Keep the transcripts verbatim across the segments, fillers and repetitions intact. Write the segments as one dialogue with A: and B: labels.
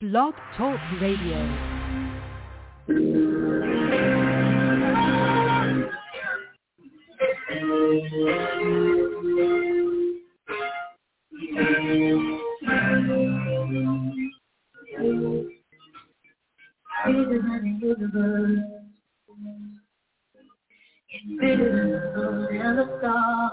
A: Blog Talk Radio. Bigger than the universe, it's bigger than the sun and the stars,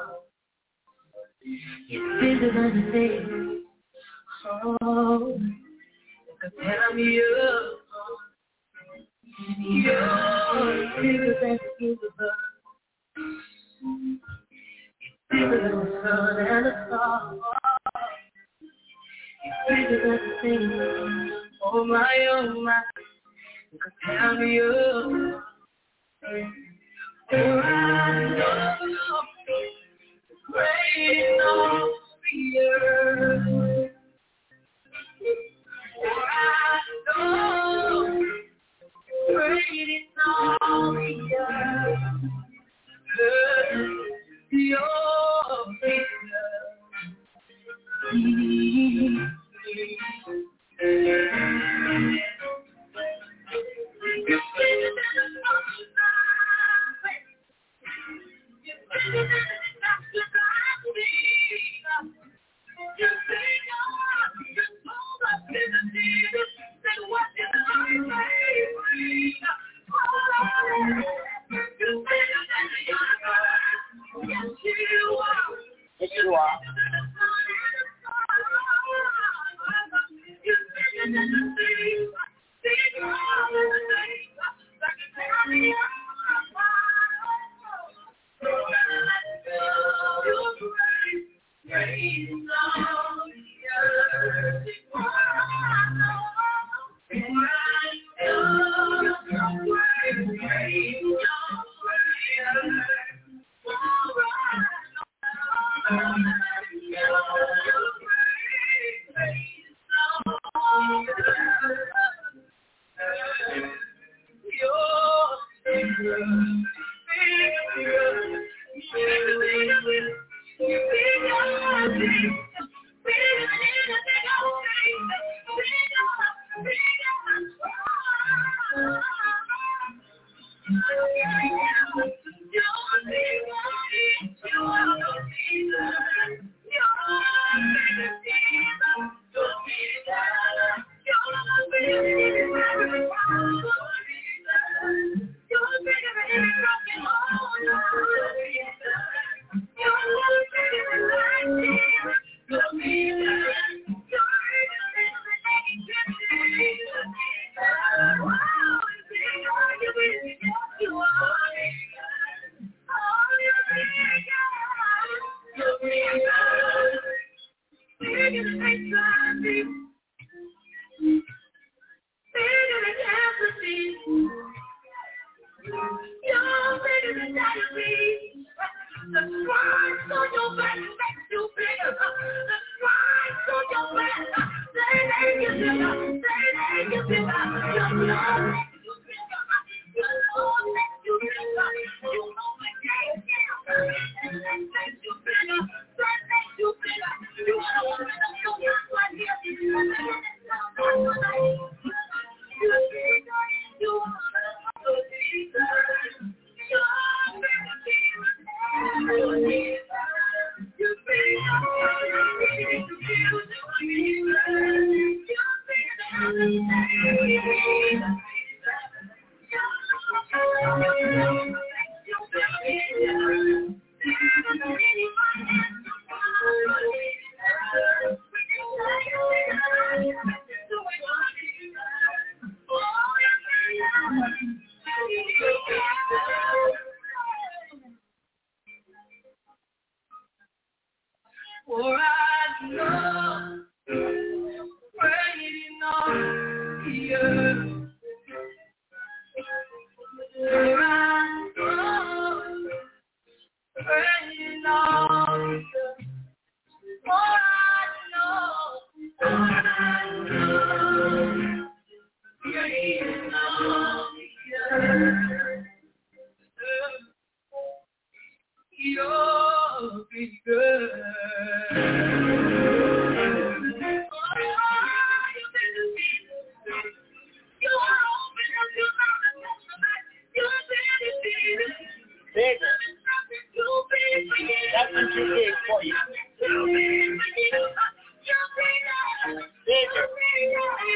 A: it's bigger than the things, oh, that could tear me up. You're bigger than the universe, it's bigger than the sun and the stars, it's bigger than the things, oh my, oh my. Tell me you, for I know great on the earth. For I know great on the earth. Your fingers. You're bigger than the mountains I face. You're bigger than the disasters I see. You're bigger, you're so much bigger, Jesus, than what you say. You're bigger than the universe. Yes, you are. Yes, you are. You're bigger than the sea. Bigger than the things that can tear me apart. Your grace, grace on the earth. For I know, for I know your grace, grace on the earth. For I know your grace, grace on the earth. You're bigger, bigger, bigger, bigger, bigger,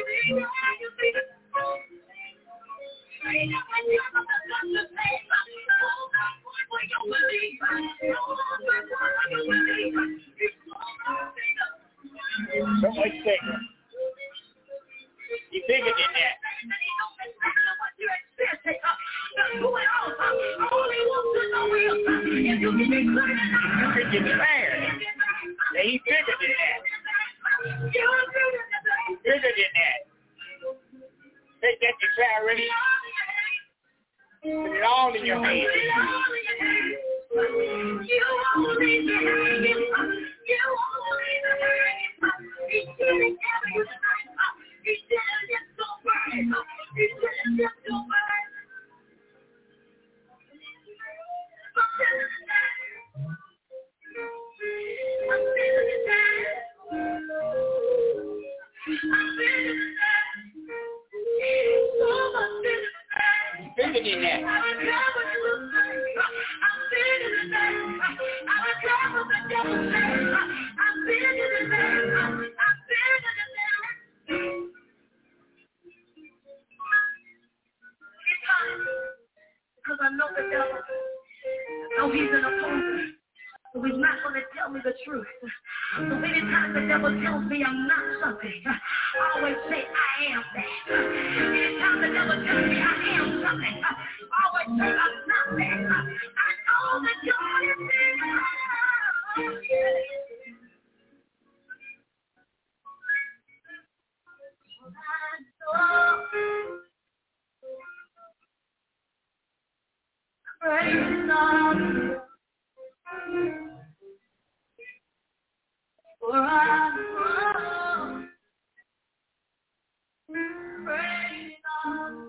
B: So much bigger. He's bigger than that. You can declare that he's bigger than that. Bigger than that. Take that declaration. Put it all in your hands. Bigger than that.
A: Because I know the devil. I know he's an opposer. So he's not going to tell me the truth. So anytime the devil tells me I'm not something, I always say I am that. Anytime the devil tells me I am something, I always say I'm not that. I know that God is bigger. Praise God. For I know, praise God.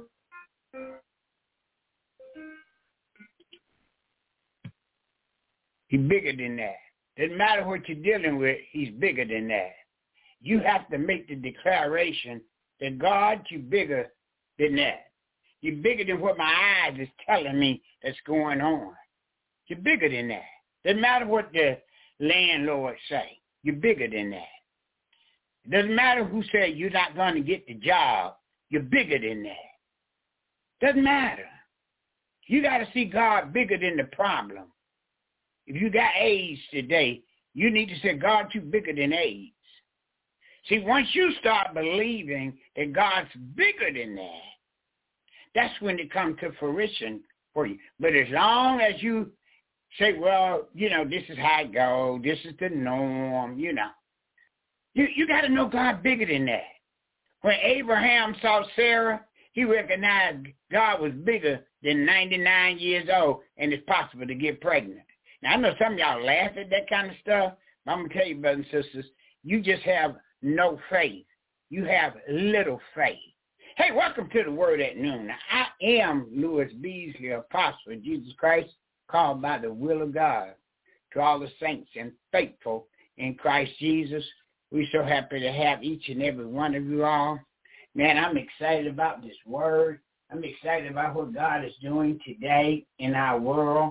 B: He's bigger than that. Doesn't matter what you're dealing with, he's bigger than that. You have to make the declaration that God, you're bigger than that. You're bigger than what my eyes is telling me that's going on. You're bigger than that. Doesn't matter what the landlord say. You're bigger than that. It doesn't matter who said you're not going to get the job. You're bigger than that. Doesn't matter. You got to see God bigger than the problem. If you got AIDS today, you need to say, God, you're bigger than AIDS. See, once you start believing that God's bigger than that, that's when it comes to fruition for you. But as long as you say, well, you know, this is how it goes, this is the norm, you know. You you got to know God bigger than that. When Abraham saw Sarah, he recognized God was bigger than ninety-nine years old and it's possible to get pregnant. Now, I know some of y'all laugh at that kind of stuff, but I'm going to tell you, brothers and sisters, you just have no faith. You have little faith. Hey, welcome to the Word at Noon. Now, I am Louis Beasley, apostle of Jesus Christ, called by the will of God to all the saints and faithful in Christ Jesus. We're so happy to have each and every one of you all. Man, I'm excited about this word. I'm excited about what God is doing today in our world.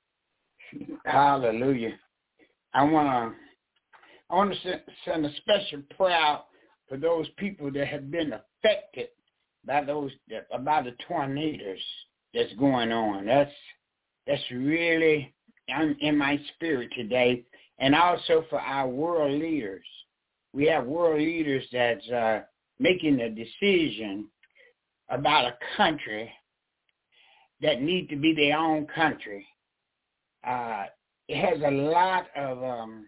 B: Hallelujah. I want to I want to send a special prayer out for those people that have been affected by those about the tornadoes that's going on. That's that's really I'm in my spirit today, and also for our world leaders. We have world leaders that's uh, making a decision about a country that need to be their own country. Uh, it has a lot of um,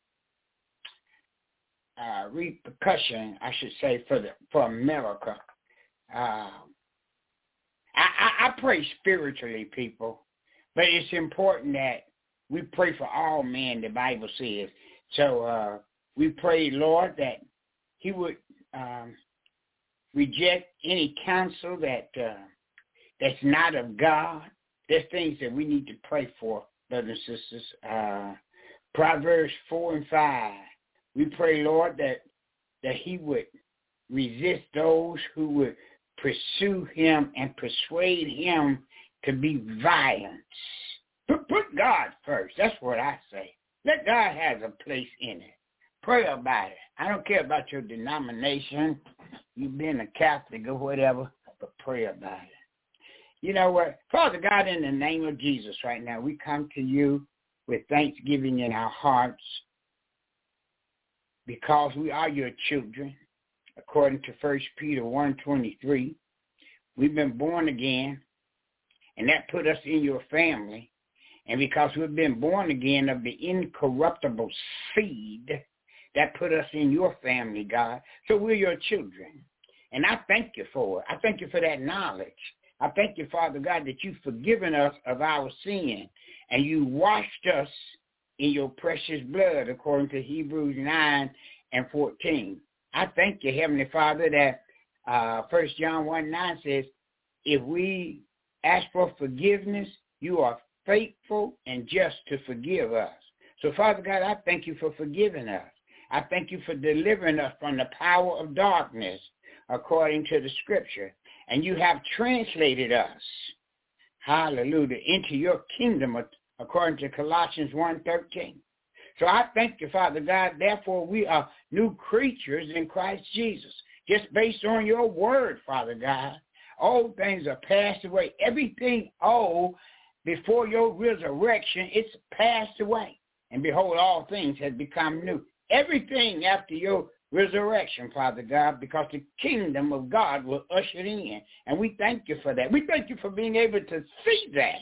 B: uh, repercussion, I should say, for the for America. Uh, I, I, I pray spiritually, people, but it's important that we pray for all men, the Bible says. So uh, we pray, Lord, that he would um, reject any counsel that uh, that's not of God. There's things that we need to pray for, brothers and sisters. Uh, Proverbs four and five. We pray, Lord, that that he would resist those who would pursue him and persuade him to be violent. Put, put God first. That's what I say. Let God have a place in it. Pray about it. I don't care about your denomination. you've been a Catholic or whatever, but pray about it. You know what? Father God, in the name of Jesus right now, we come to you with thanksgiving in our hearts because we are your children. According to First Peter one twenty-three, we've been born again, and that put us in your family. And because we've been born again of the incorruptible seed, that put us in your family, God. So we're your children. And I thank you for it. I thank you for that knowledge. I thank you, Father God, that you've forgiven us of our sin, and you washed us in your precious blood, according to Hebrews nine and fourteen. I thank you, Heavenly Father, that uh, First John one nine says, if we ask for forgiveness, you are faithful and just to forgive us. So, Father God, I thank you for forgiving us. I thank you for delivering us from the power of darkness, according to the Scripture. And you have translated us, hallelujah, into your kingdom, according to Colossians one thirteen. So I thank you, Father God. Therefore, we are new creatures in Christ Jesus, just based on your word, Father God. Old things are passed away. Everything old before your resurrection, it's passed away. And behold, all things have become new. Everything after your resurrection, Father God, because the kingdom of God will usher in. And we thank you for that. We thank you for being able to see that.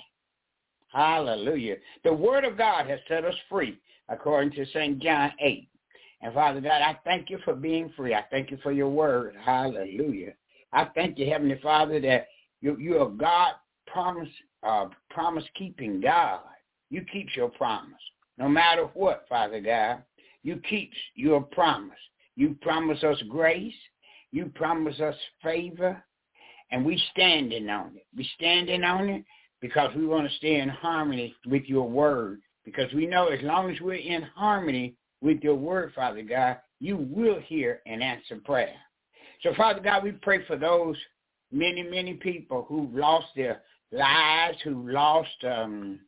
B: Hallelujah. The word of God has set us free, according to Saint John eight. And Father God, I thank you for being free. I thank you for your word. Hallelujah. I thank you, Heavenly Father, that you, you're a God promise, uh, promise-keeping God. You keep your promise. No matter what, Father God, you keep your promise. You promise us grace. You promise us favor. And we standing on it. We standing on it because we want to stay in harmony with your word. Because we know as long as we're in harmony with your word, Father God, you will hear and answer prayer. So, Father God, we pray for those many, many people who've lost their lives, who lost um,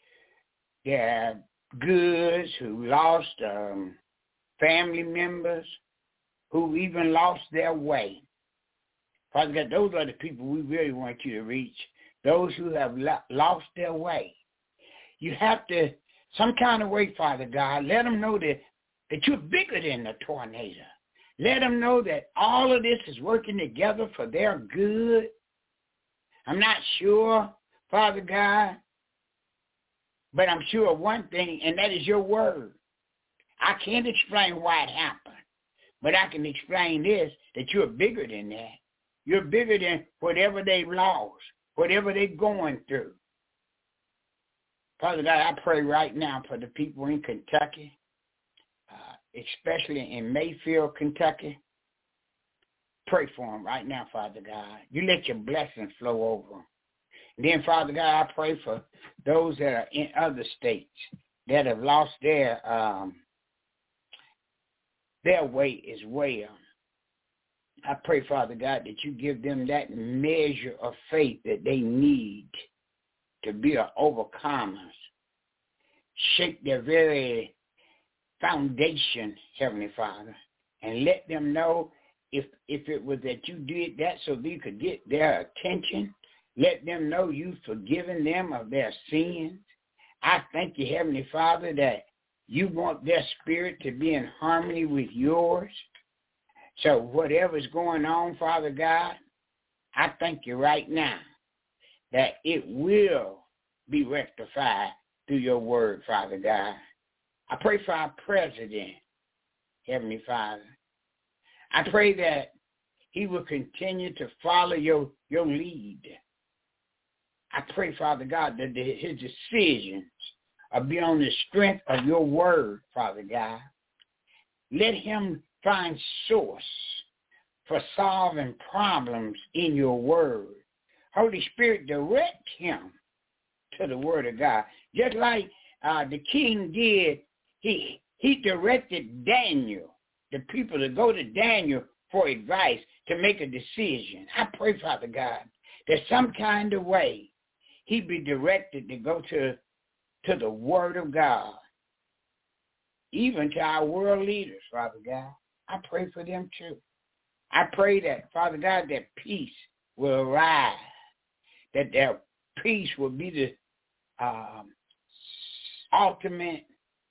B: their goods, who lost um, family members, who even lost their way. Father God, those are the people we really want you to reach, those who have lo- lost their way. You have to, some kind of way, Father God, let them know that, that you're bigger than the tornado. Let them know that all of this is working together for their good. I'm not sure, Father God, but I'm sure of one thing, and that is your word. I can't explain why it happened, but I can explain this, that you're bigger than that. You're bigger than whatever they've lost, whatever they're going through. Father God, I pray right now for the people in Kentucky, uh, especially in Mayfield, Kentucky. Pray for them right now, Father God. You let your blessings flow over them. And then, Father God, I pray for those that are in other states that have lost their um, their way as well. I pray, Father God, that you give them that measure of faith that they need to be an overcomer. Shake their very foundation, Heavenly Father, and let them know if if it was that you did that so they could get their attention, let them know you've forgiven them of their sins. I thank you, Heavenly Father, that you want their spirit to be in harmony with yours. So whatever's going on, Father God, I thank you right now that it will be rectified through your word, Father God. I pray for our president, Heavenly Father. I pray that he will continue to follow your, your lead. I pray, Father God, that the, his decisions will be on the strength of your word, Father God. Let him find source for solving problems in your word. Holy Spirit, direct him to the word of God. Just like uh, the king did, he, he directed Daniel, the people, to go to Daniel for advice to make a decision. I pray, Father God, that some kind of way he be directed to go to, to the word of God, even to our world leaders, Father God. I pray for them too. I pray that, Father God, that peace will arise, that their peace will be the um, ultimate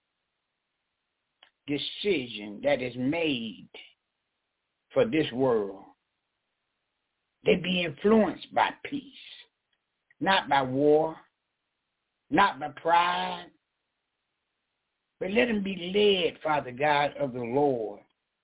B: decision that is made for this world. They be influenced by peace, not by war, not by pride, but let them be led, Father God, of the Lord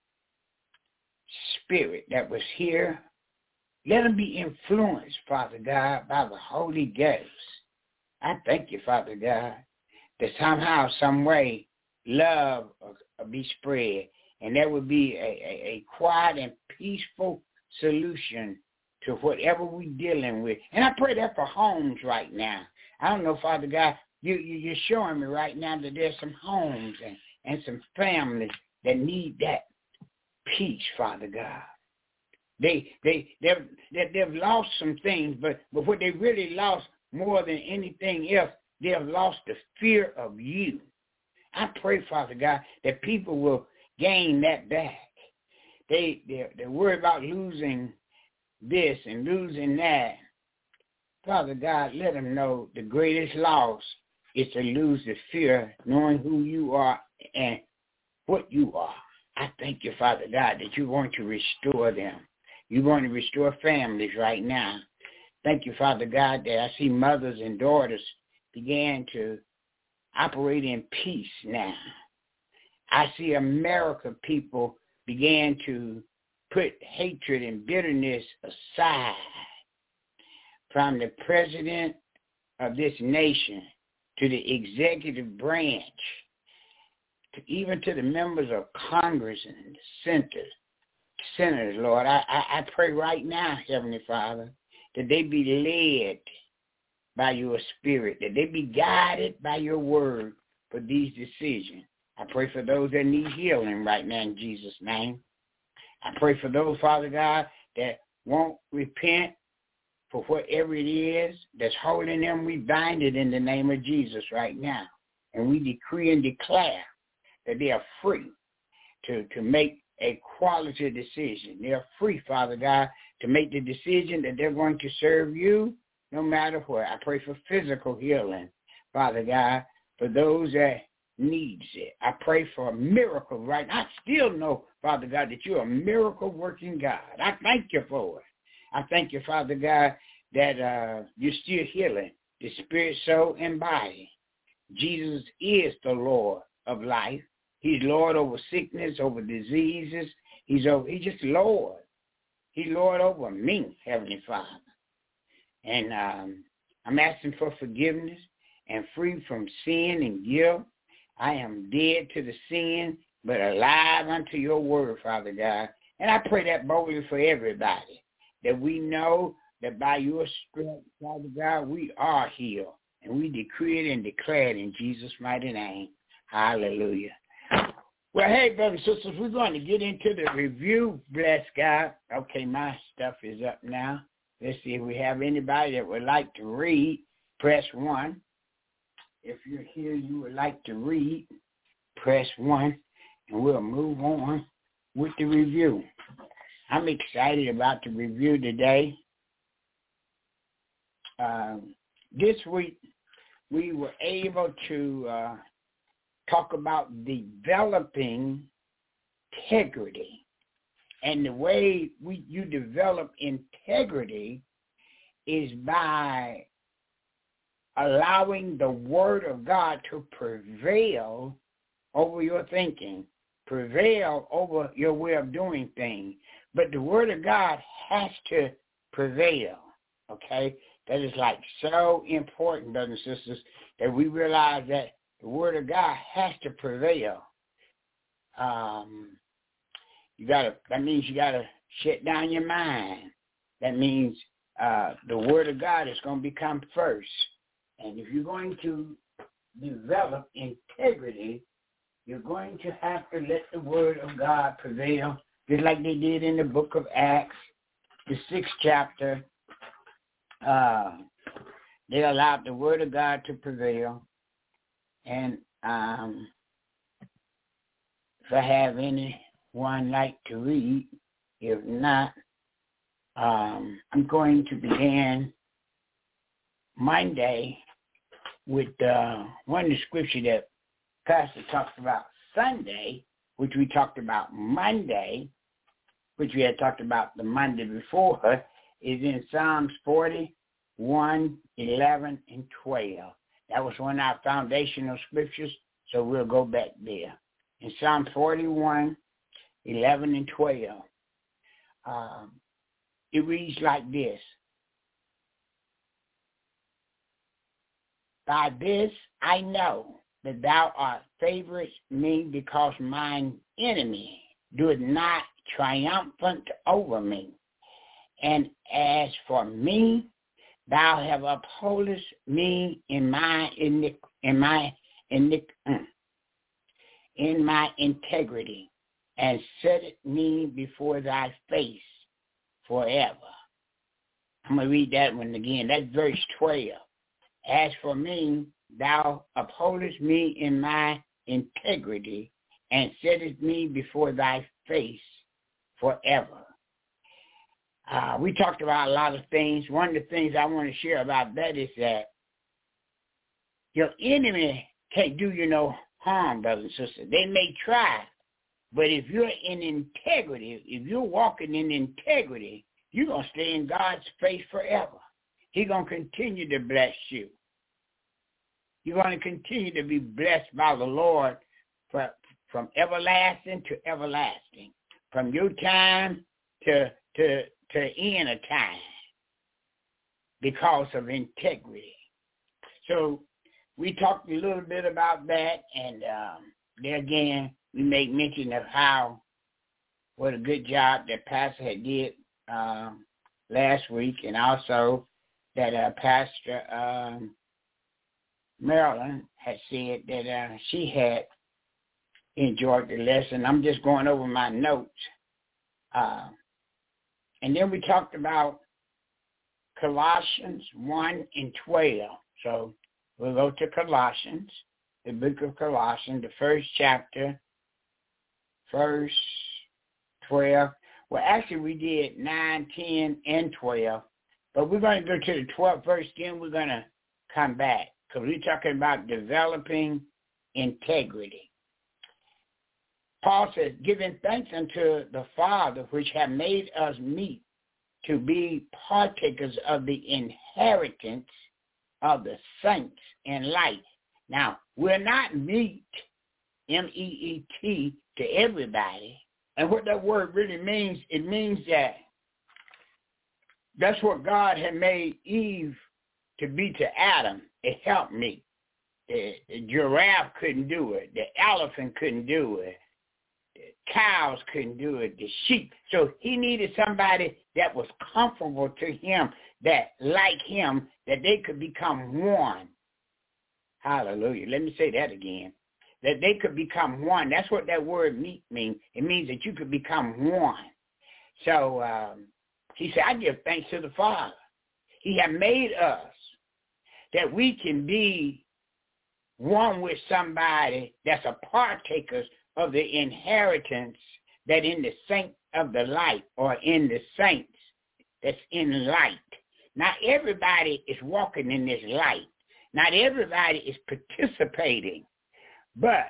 B: Spirit that was here. Let them be influenced, Father God, by the Holy Ghost. I thank you, Father God, that somehow, some way, love will be spread, and there will be a, a, a quiet and peaceful solution to whatever we're dealing with. And I pray that for homes right now. I don't know, Father God, you, you, you're showing me right now that there's some homes and, and some families that need that peace, Father God. They, they, they've, they, they've lost some things, but, but what they really lost more than anything else, they have lost the fear of you. I pray, Father God, that people will gain that back. They, they're, they're worried about losing this and losing that. Father God, let them know the greatest loss is to lose the fear, knowing who you are and what you are. I thank you, Father God, that you're going to restore them. You're going to restore families right now. Thank you, Father God, that I see mothers and daughters began to operate in peace now. I see America people began to put hatred and bitterness aside, from the president of this nation to the executive branch, to even to the members of Congress and the senators, senators, Lord. I, I, I pray right now, Heavenly Father, that they be led by your Spirit, that they be guided by your word for these decisions. I pray for those that need healing right now in Jesus' name. I pray for those, Father God, that won't repent for whatever it is that's holding them. We bind it in the name of Jesus right now. And we decree and declare that they are free to, to make a quality decision. They are free, Father God, to make the decision that they're going to serve you no matter what. I pray for physical healing, Father God, for those that needs it. I pray for a miracle right now. I still know, Father God, that you're a miracle-working God. I thank you for it. I thank you, Father God, that uh, you're still healing the spirit, soul, and body. Jesus is the Lord of life. He's Lord over sickness, over diseases. He's over. He's just Lord. He's Lord over me, Heavenly Father. And um, I'm asking for forgiveness and free from sin and guilt. I am dead to the sin, but alive unto your word, Father God. And I pray that boldly for everybody, that we know that by your strength, Father God, we are healed. And we decree it and declare it in Jesus' mighty name. Hallelujah. Well, hey, brothers and sisters, we're going to get into the review. Bless God. Okay, my stuff is up now. Let's see if we have anybody that would like to read. Press one. If you're here, you would like to read, press one, and we'll move on with the review. I'm excited about the review today. Um, this week, we were able to uh, talk about developing integrity. And the way we you develop integrity is by allowing the word of God to prevail over your thinking, prevail over your way of doing things. But the word of God has to prevail, okay? That is like so important, brothers and sisters, that we realize that the word of God has to prevail. Um, you gotta. That means you gotta shut down your mind. That means uh, the word of God is going to become first. And if you're going to develop integrity, you're going to have to let the word of God prevail, just like they did in the book of Acts, the sixth chapter. Uh, they allowed the word of God to prevail. And um, if I have anyone like to read, If not, um, I'm going to begin Monday with uh, one of the scripture that Pastor talked about Sunday, which we talked about Monday, which we had talked about the Monday before, is in Psalms forty-one, eleven, and twelve. That was one of our foundational scriptures, so we'll go back there. In Psalm forty-one, eleven, and twelve, um, it reads like this. By this I know that thou art favorite me, because mine enemy doeth not triumphant over me. And as for me, thou have upholdest me in my in my in in my integrity, and set me before thy face forever. I'm going to read that one again. That's verse twelve. As for me, thou upholdest me in my integrity, and settest me before thy face forever. Uh, we talked about a lot of things. One of the things I want to share about that is that your enemy can't do you no harm, brothers and sisters. They may try, but if you're in integrity, if you're walking in integrity, you're going to stay in God's face forever. He's going to continue to bless you. You're going to continue to be blessed by the Lord for, from everlasting to everlasting, from your time to to to end of time, because of integrity. So we talked a little bit about that, and um, there again, we make mention of how, what a good job that Pastor had did um, last week, and also that uh, Pastor um, Marilyn had said that uh, she had enjoyed the lesson. I'm just going over my notes. Uh, and then we talked about Colossians one and twelve. So we'll go to Colossians, the book of Colossians, the first chapter, verse twelve. Well, actually we did nine, ten, and twelve. But we're going to go to the twelfth verse, then we're going to come back, because we're talking about developing integrity. Paul says, giving thanks unto the Father, which hath made us meet to be partakers of the inheritance of the saints in light. Now, we're not meet, M E E T, to everybody. And what that word really means, it means that that's what God had made Eve to be to Adam. It helped me. The, the giraffe couldn't do it. The elephant couldn't do it. The cows couldn't do it. The sheep. So he needed somebody that was comfortable to him, that like him, that they could become one. Hallelujah. Let me say that again. That they could become one. That's what that word meet means. It means that you could become one. So um, he said, I give thanks to the Father. He had made us that we can be one with somebody that's a partaker of the inheritance that in the saint of the light, or in the saints that's in light. Not everybody is walking in this light. Not everybody is participating. But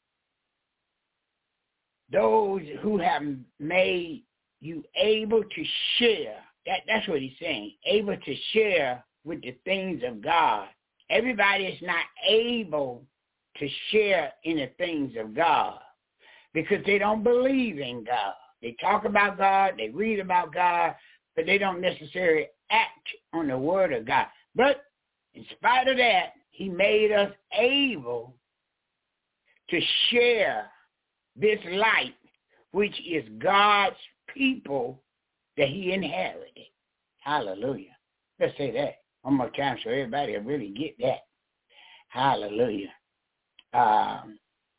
B: those who have made you able to share, that, that's what he's saying, able to share with the things of God. Everybody is not able to share in the things of God because they don't believe in God. They talk about God, they read about God, but they don't necessarily act on the word of God. But in spite of that, he made us able to share this light, which is God's people that he inherited. Hallelujah. Let's say that one more time so everybody will really get that. Hallelujah. Um,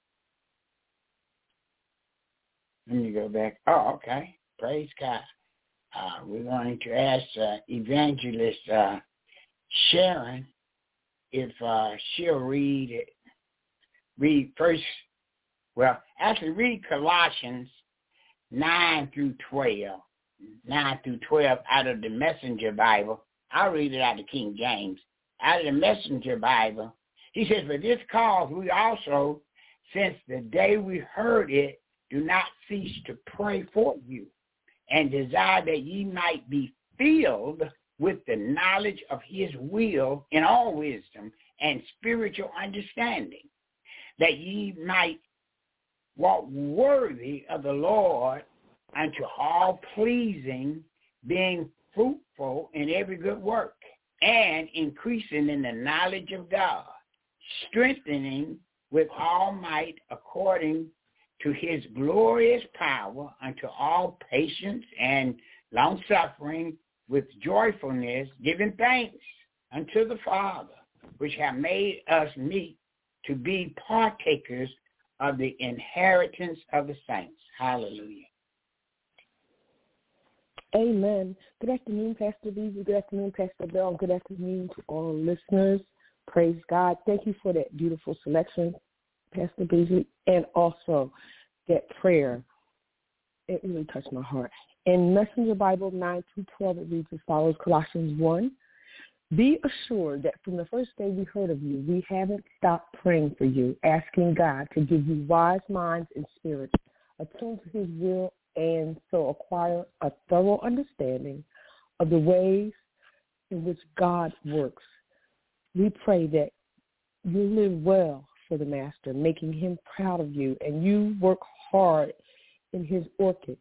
B: let me go back. Oh, okay. Praise God. Uh, we're going to ask uh, Evangelist uh, Sharon if uh, she'll read it. Read first, well, actually read Colossians, nine through twelve, nine through twelve out of the Messenger Bible. I'll read it out of King James. Out of the Messenger Bible, he says, for this cause we also, since the day we heard it, do not cease to pray for you, and desire that ye might be filled with the knowledge of his will in all wisdom and spiritual understanding, that ye might walk worthy of the Lord unto all pleasing, being fruitful in every good work, and increasing in the knowledge of God, strengthening with all might according to his glorious power unto all patience and long-suffering with joyfulness, giving thanks unto the Father, which have made us meet to be partakers of the inheritance of the saints. Hallelujah.
C: Amen. Good afternoon, Pastor Beasley. Good afternoon, Pastor Bell. Good afternoon to all listeners. Praise God. Thank you for that beautiful selection, Pastor Beasley, and also that prayer. It really touched my heart. In Messenger Bible nine through twelve, it reads as follows, Colossians one. Be assured that from the first day we heard of you, we haven't stopped praying for you, asking God to give you wise minds and spirits, attuned to his will, and so acquire a thorough understanding of the ways in which God works. We pray that you live well for the Master, making him proud of you, and you work hard in his orchard.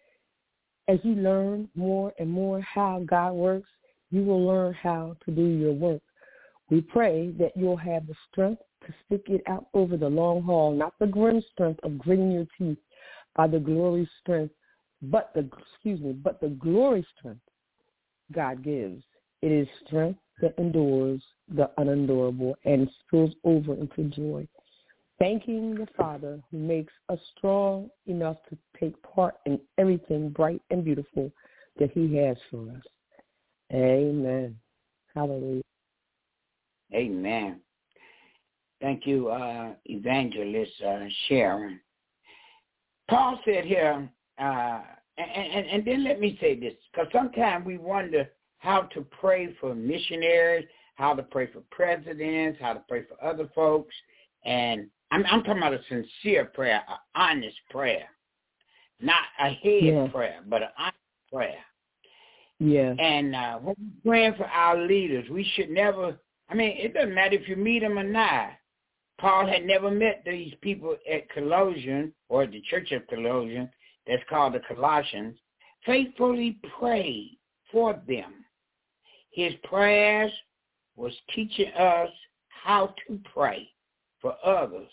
C: As you learn more and more how God works, you will learn how to do your work. We pray that you'll have the strength to stick it out over the long haul, not the grim strength of gritting your teeth by the glory strength, but the excuse me, but the glory strength God gives. It is strength that endures the unendurable and spills over into joy. Thanking the Father who makes us strong enough to take part in everything bright and beautiful that he has for us. Amen. Hallelujah.
B: Amen. Thank you, uh, Evangelist uh, Sharon. Paul said here, uh, and, and, and then let me say this, because sometimes we wonder how to pray for missionaries, how to pray for presidents, how to pray for other folks, and I'm, I'm talking about a sincere prayer, an honest prayer, not a head
C: yeah.
B: prayer, but an honest prayer.
C: Yeah.
B: And uh, when we're praying for our leaders, we should never, I mean, it doesn't matter if you meet them or not. Paul had never met these people at Colossians, or the church of Colossians, that's called the Colossians, faithfully prayed for them. His prayers was teaching us how to pray for others.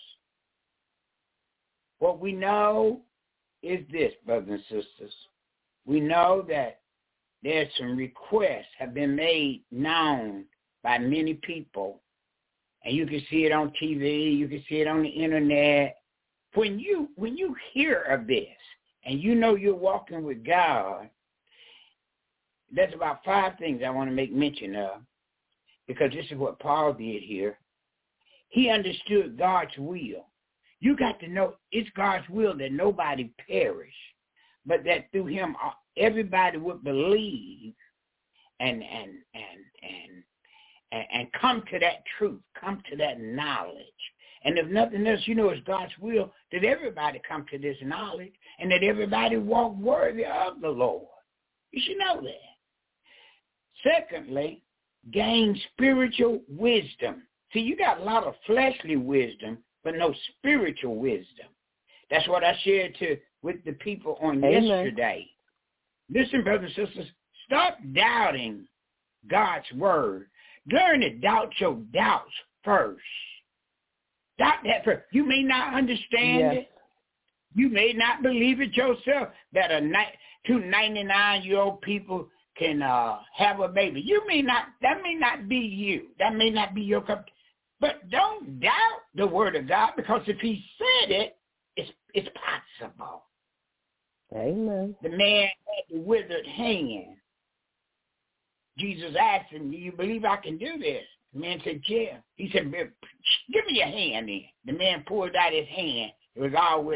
B: What we know is this, brothers and sisters. We know that there's some requests have been made known by many people, and you can see it on T V, you can see it on the internet. When you when you hear of this and you know you're walking with God, there's about five things I want to make mention of, because this is what Paul did here. He understood God's will. You got to know it's God's will that nobody perish, but that through him everybody would believe and and and and and, and come to that truth, come to that knowledge. And if nothing else, you know it's God's will that everybody come to this knowledge and that everybody walk worthy of the Lord. You should know that. Secondly, gain spiritual wisdom. See, you got a lot of fleshly wisdom, but no spiritual wisdom. That's what I shared to with the people on Amen. Yesterday. Listen, brothers and sisters, stop doubting God's word. Learn to doubt your doubts first. Doubt that first. You may not understand yes. it. You may not believe it yourself that a ni- two ninety-nine-year-old people can uh, have a baby. You may not, that may not be you. That may not be your cup. But don't doubt the word of God, because if he said it, it's, it's possible.
C: Amen.
B: The man had the withered hand. Jesus asked him, do you believe I can do this? The man said, yeah. He said, give me your hand then. The man pulled out his hand. It was all withered.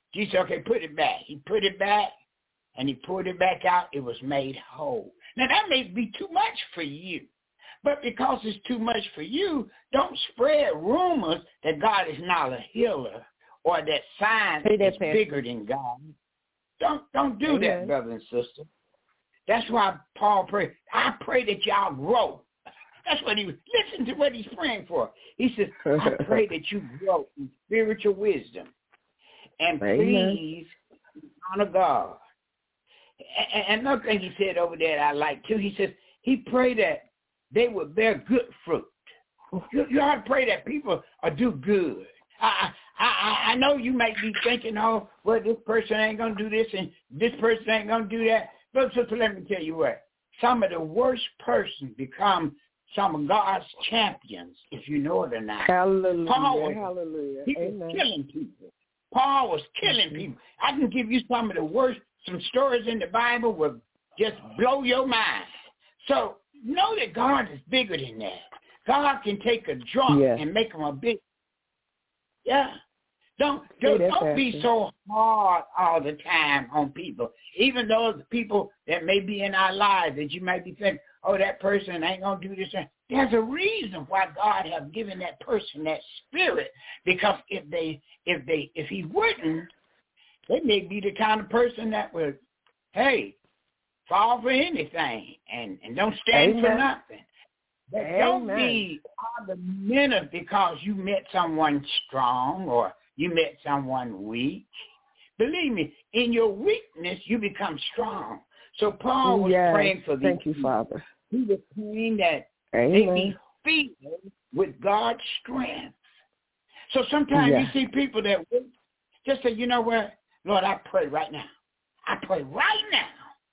B: Jesus said, okay, put it back. He put it back, and he pulled it back out. It was made whole. Now, that may be too much for you. But because it's too much for you, don't spread rumors that God is not a healer or that science that, is Pastor. bigger than God. Don't don't do Amen. that, brother and sister. That's why Paul prayed. I pray that y'all grow. That's what he was. Listen to what he's praying for. He says, I pray that you grow in spiritual wisdom and Amen. please honor God. And another thing he said over there that I like too, he says he prayed that they would bear good fruit. You, you ought to pray that people are do good. I, I I know you might be thinking, oh, well, this person ain't going to do this and this person ain't going to do that. But sister, let me tell you what. Some of the worst persons become some of God's champions, if you know it or not.
C: Hallelujah.
B: Paul was,
C: Hallelujah.
B: He
C: Amen.
B: was killing people. Paul was killing people. I can give you some of the worst, some stories in the Bible will just blow your mind. So know that God is bigger than that. God can take a drunk yes. and make him a big. Yeah. Don't don't, don't be so hard all the time on people. Even those people that may be in our lives that you might be thinking, oh, that person ain't gonna do this. There's a reason why God have given that person that spirit. Because if they if they if he wouldn't, they may be the kind of person that would, hey, fall for anything and, and don't stand Amen. for nothing. But Amen. don't be argumentative because you met someone strong or you met someone weak. Believe me, in your weakness, you become strong. So Paul was
C: yes.
B: praying for these
C: Thank you, Father.
B: He was praying that
C: Amen.
B: they be filled with God's strength. So sometimes yes. you see people that just say, you know what, Lord, I pray right now. I pray right now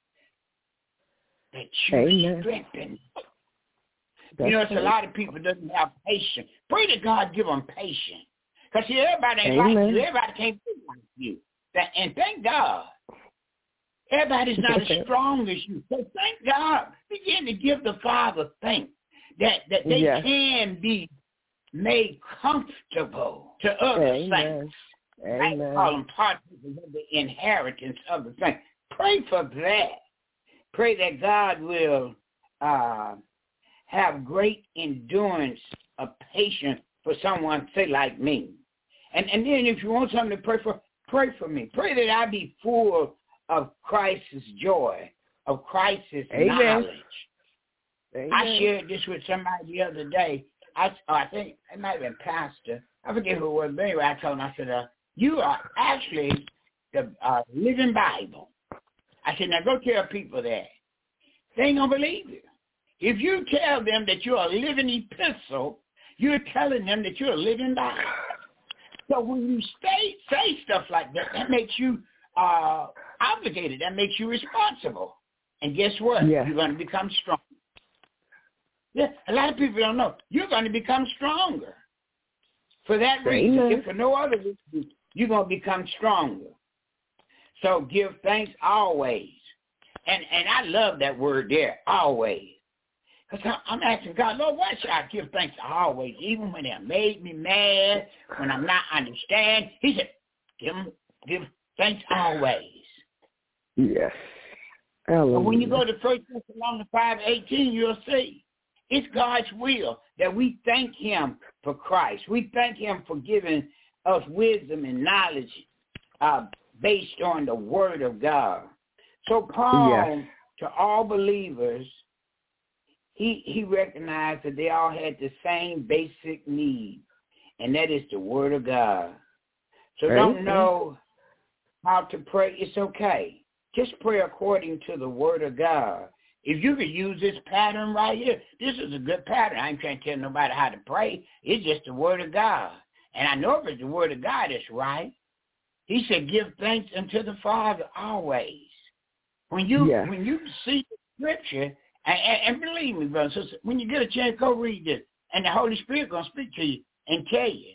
B: that you Amen. strengthen. That's you know, it's right. a lot of people doesn't have patience. Pray that God give them patience. Because see, everybody ain't
C: Amen.
B: like you. Everybody can't be like you. That, and thank God. Everybody's not as strong as you. So thank God. Begin to give the Father thanks that, that they yes. can be made comfortable to other
C: Amen.
B: saints.
C: Amen.
B: I call them partakers of the inheritance of the saints. Pray for that. Pray that God will uh, have great endurance of patience for someone, say, like me. And and then if you want something to pray for, pray for me. Pray that I be full of Christ's joy, of Christ's Amen. knowledge. Amen. I shared this with somebody the other day. I, I think it might have been Pastor. I forget who it was, but anyway, I told him, I said, uh, you are actually the uh, living Bible. I said, now go tell people that. They ain't going to believe you. If you tell them that you're a living epistle, you're telling them that you're a living Bible. So when you stay, say stuff like that, that makes you uh, obligated. That makes you responsible. And guess what? Yeah. You're going to become strong. Yeah, a lot of people don't know. You're going to become stronger. For that reason, Amen. if for no other reason, you're going to become stronger. So give thanks always. And and I love that word there, always. Because I'm asking God, Lord, why should I give thanks always, even when they made me mad, when I'm not understand? He said, give, give thanks always.
C: Yes.
B: But when you go to First Thessalonians five eighteen, you'll see it's God's will that we thank him for Christ. We thank him for giving us wisdom and knowledge uh, based on the word of God. So Paul, yes. to all believers, He he recognized that they all had the same basic need, and that is the Word of God. So right. don't know how to pray, it's okay. Just pray according to the Word of God. If you could use this pattern right here, this is a good pattern. I ain't trying to tell nobody how to pray. It's just the Word of God. And I know if it's the Word of God, it's right. He said, give thanks unto the Father always. When you yeah. when you see the Scripture, And, and, and believe me, brother, sister, when you get a chance, go read this. And the Holy Spirit going to speak to you and tell you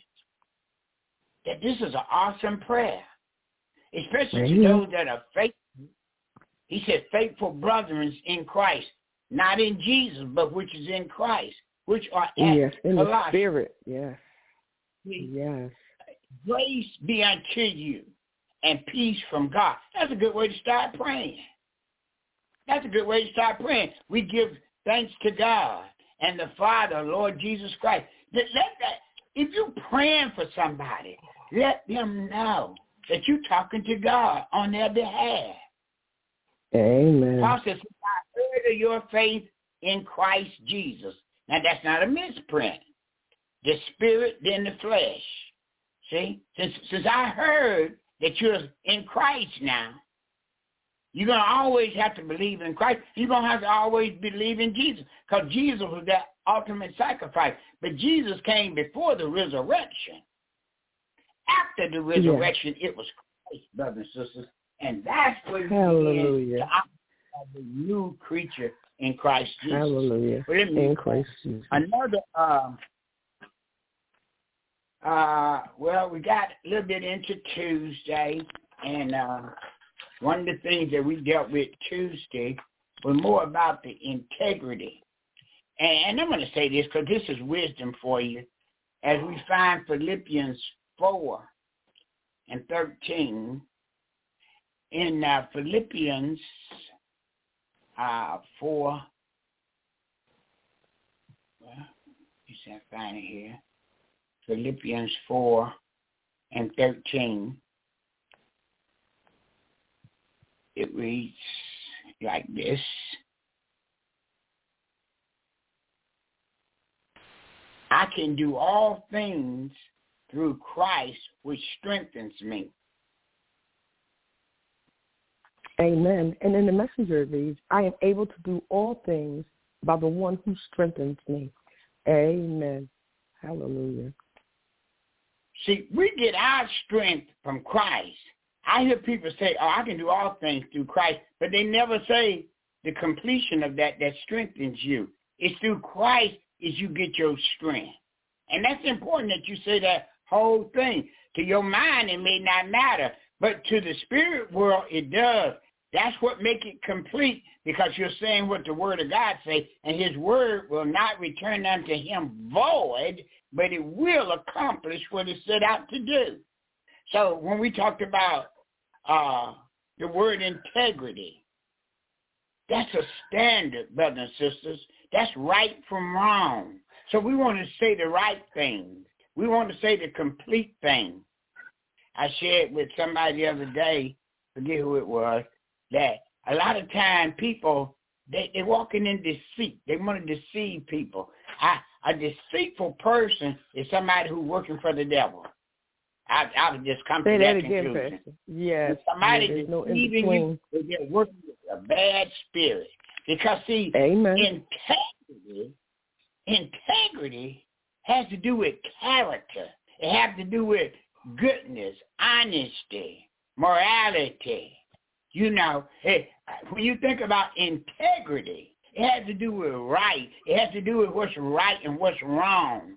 B: that this is an awesome prayer, especially Amen. to those that are faithful. He said, faithful brethren in Christ, not in Jesus, but which is in Christ, which are at
C: yes, in
B: Colossians.
C: the Spirit, yes. Yes.
B: Grace be unto you and peace from God. That's a good way to start praying. That's a good way to start praying. We give thanks to God and the Father, Lord Jesus Christ. Let that, if you're praying for somebody, let them know that you're talking to God on their behalf.
C: Amen.
B: Paul says, I heard of your faith in Christ Jesus. Now, that's not a misprint. The spirit, then the flesh. See? Since, since I heard that you're in Christ now, you're going to always have to believe in Christ. You're going to have to always believe in Jesus, because Jesus was that ultimate sacrifice. But Jesus came before the resurrection. After the resurrection, yeah. It was Christ, brothers and sisters. And that's what
C: Hallelujah.
B: begins to operate as a new creature in Christ Jesus.
C: Hallelujah. In Christ Jesus.
B: Another, um, uh, well, we got a little bit into Tuesday, and uh, one of the things that we dealt with Tuesday was more about the integrity. And, and I'm going to say this because this is wisdom for you, as we find Philippians four and thirteen. In uh, Philippians uh, four, well, you see I find it here. Philippians four and thirteen. It reads like this. I can do all things through Christ, which strengthens me.
C: Amen. And in the Messenger it reads, I am able to do all things by the one who strengthens me. Amen. Hallelujah.
B: See, we get our strength from Christ. I hear people say, oh, I can do all things through Christ, but they never say the completion of that that strengthens you. It's through Christ is you get your strength. And that's important that you say that whole thing. To your mind, it may not matter, but to the spirit world, it does. That's what makes it complete, because you're saying what the word of God says, and his word will not return unto him void, but it will accomplish what it set out to do. So when we talked about uh, the word integrity, that's a standard, brothers and sisters. That's right from wrong. So we want to say the right things. We want to say the complete thing. I shared with somebody the other day, forget who it was, that a lot of time people, they, they're walking in deceit. They want to deceive people. I, a deceitful person is somebody who's working for the devil. I, I would just come
C: Say
B: to
C: that,
B: that
C: again,
B: conclusion.
C: Pastor. Yes.
B: Somebody
C: yeah, no
B: deceiving you, they're working with a bad spirit. Because, see,
C: Amen.
B: integrity, integrity has to do with character. It has to do with goodness, honesty, morality. You know, it, when you think about integrity, it has to do with right. It has to do with what's right and what's wrong.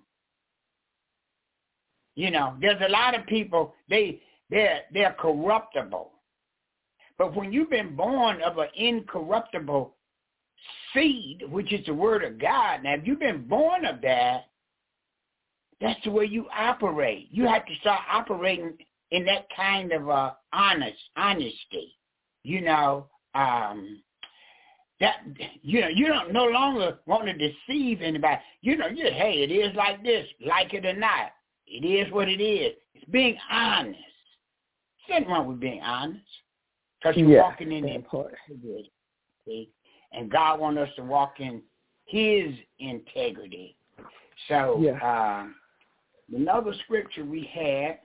B: You know, there's a lot of people, they, they're, they're corruptible. But when you've been born of an incorruptible seed, which is the word of God, now if you've been born of that, that's the way you operate. You have to start operating in that kind of uh, honest honesty. You know, um, that you know, you don't no longer want to deceive anybody. You know, you hey, it is like this, like it or not. It is what it is. It's being honest. There's nothing wrong with being honest, because you're
C: yeah,
B: walking in integrity. See? And God wants us to walk in his integrity. So
C: yeah.
B: uh, another scripture we had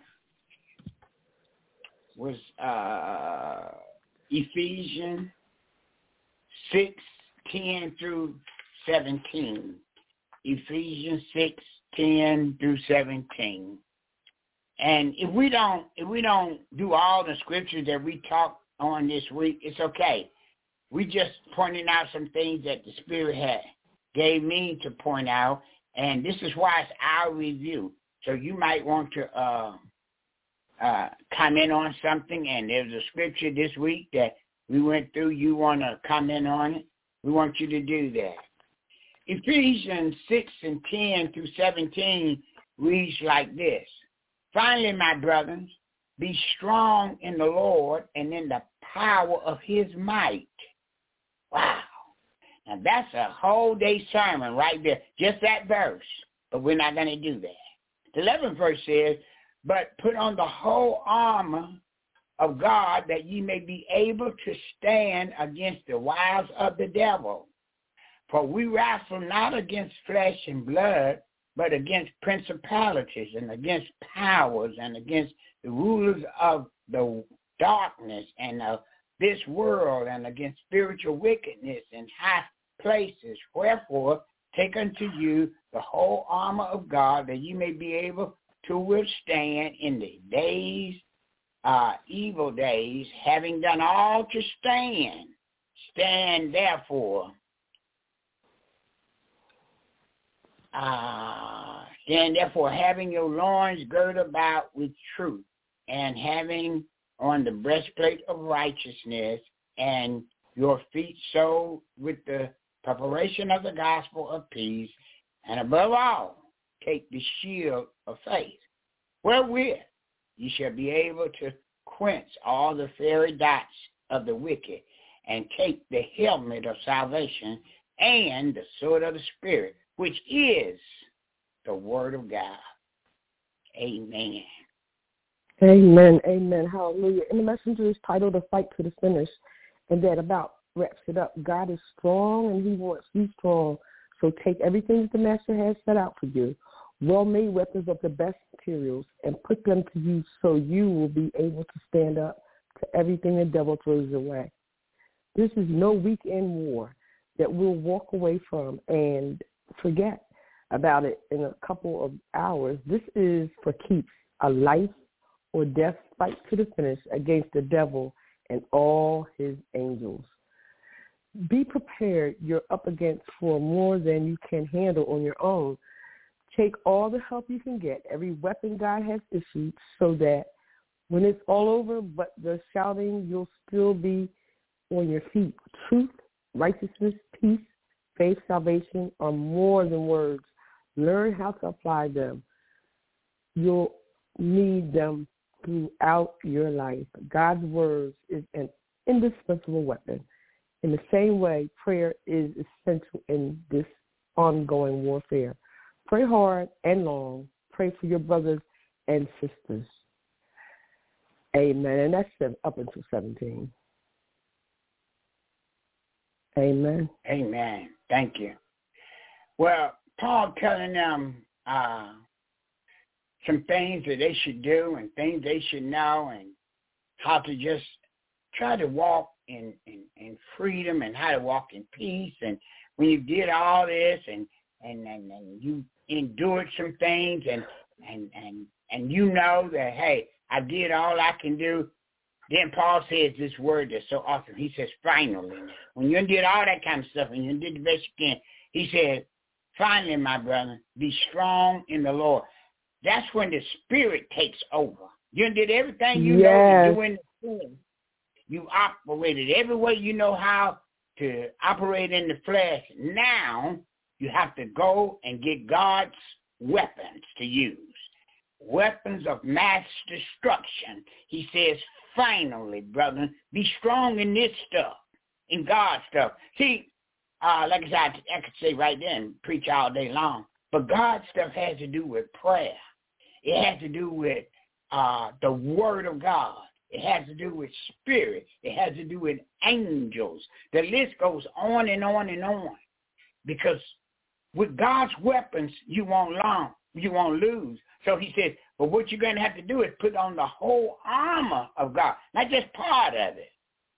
B: was uh, Ephesians six, ten through seventeen. Ephesians six, ten through seventeen. And if we don't if we don't do all the scriptures that we talked on this week, it's okay. We just pointing out some things that the Spirit had gave me to point out, and this is why it's our review. So you might want to uh, uh, comment on something, and there's a scripture this week that we went through. You want to comment on it? We want you to do that. Ephesians six and ten through seventeen reads like this. Finally, my brothers, be strong in the Lord and in the power of his might. Wow. Now that's a whole day sermon right there, just that verse. But we're not going to do that. The eleventh verse says, but put on the whole armor of God that ye may be able to stand against the wiles of the devil. For we wrestle not against flesh and blood, but against principalities and against powers and against the rulers of the darkness and of this world and against spiritual wickedness in high places. Wherefore, take unto you the whole armor of God that you may be able to withstand in the days, uh, evil days, having done all to stand. Stand therefore. Uh, stand therefore, having your loins girded about with truth, and having on the breastplate of righteousness, and your feet shod with the preparation of the gospel of peace, and above all, take the shield of faith, wherewith ye shall be able to quench all the fiery darts of the wicked, and take the helmet of salvation and the sword of the Spirit, which is the word of God. Amen.
C: Amen. Amen. Hallelujah. And the messenger is titled "A Fight to the Finish," and that about wraps it up. God is strong, and he wants you strong. So take everything that the master has set out for you, well-made weapons of the best materials, and put them to use so you will be able to stand up to everything the devil throws your way. This is no weekend war that we'll walk away from and forget about it in a couple of hours. This is for keeps, a life or death fight to the finish against the devil and all his angels. Be prepared. You're up against for more than you can handle on your own. Take all the help you can get, every weapon God has issued, so that when it's all over but the shouting, you'll still be on your feet. Truth, righteousness, peace, faith, salvation are more than words. Learn how to apply them. You'll need them throughout your life. God's words is an indispensable weapon. In the same way, prayer is essential in this ongoing warfare. Pray hard and long. Pray for your brothers and sisters. Amen. And that's up until seventeen. Amen.
B: Amen. Thank you. Well, Paul telling them uh, some things that they should do and things they should know and how to just try to walk in, in, in freedom and how to walk in peace. And when you did all this and, and, and, and you endured some things and, and, and, and you know that, hey, I did all I can do. Then Paul says this word that's so awesome. He says, finally. When you did all that kind of stuff and you did the best you can, he said, finally, my brother, be strong in the Lord. That's when the Spirit takes over. You did everything you
C: yes.
B: know to do in the Spirit. You operated every way you know how to operate in the flesh. Now you have to go and get God's weapons to use. Weapons of mass destruction. He says, finally, brother, be strong in this stuff, in God's stuff. See, uh, like I said, I could say right there and preach all day long, but God's stuff has to do with prayer. It has to do with uh, the Word of God. It has to do with spirit. It has to do with angels. The list goes on and on and on. Because with God's weapons, you won't long, you won't lose. So he says, but what you're going to have to do is put on the whole armor of God, not just part of it.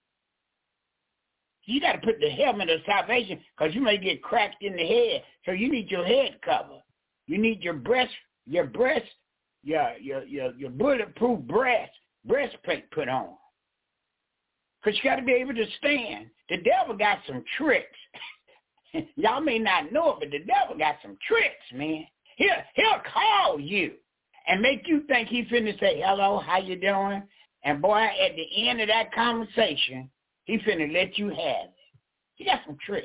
B: You got to put the helmet of salvation because you may get cracked in the head. So you need your head covered. You need your breast, your breast, your your your, your bulletproof breast breastplate put on. Because you got to be able to stand. The devil got some tricks. Y'all may not know it, but the devil got some tricks, man. He'll, he'll call you and make you think he's finna say, hello, how you doing? And boy, at the end of that conversation, he finna let you have it. He got some tricks.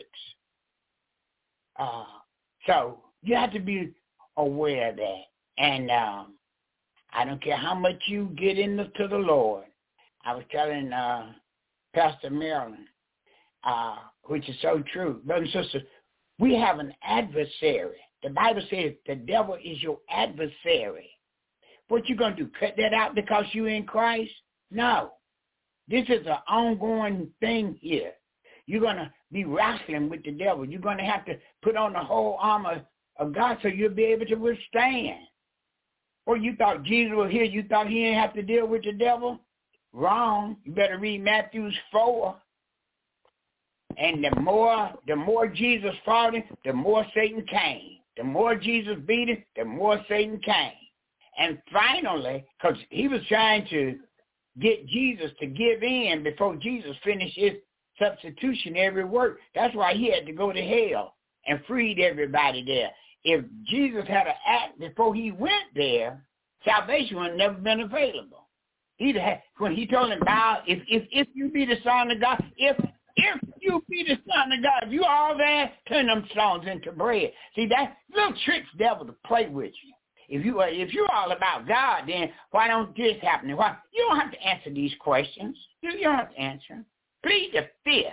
B: Uh, so you have to be aware of that. And um, I don't care how much you get into the Lord. I was telling uh, Pastor Marilyn, uh, which is so true. Brothers and sisters, we have an adversary. The Bible says the devil is your adversary. What you going to do, cut that out because you're in Christ? No. This is an ongoing thing here. You're going to be wrestling with the devil. You're going to have to put on the whole armor of God so you'll be able to withstand. Or you thought Jesus was here, you thought he didn't have to deal with the devil? Wrong. You better read Matthew four. And the more the more Jesus fought him, the more Satan came. The more Jesus beat him, the more Satan came. And finally, because he was trying to get Jesus to give in before Jesus finished his substitutionary work. That's why he had to go to hell and freed everybody there. If Jesus had an act before he went there, salvation would have never been available. He'd have, when he told him, bow, if, if, if you be the Son of God, if if you be the Son of God, if you all there, turn them stones into bread. See, that little trick's devil to play with you. If you are, if you're all about God, then why don't this happen? Why you don't have to answer these questions. You, you don't have to answer them. Plead the fifth.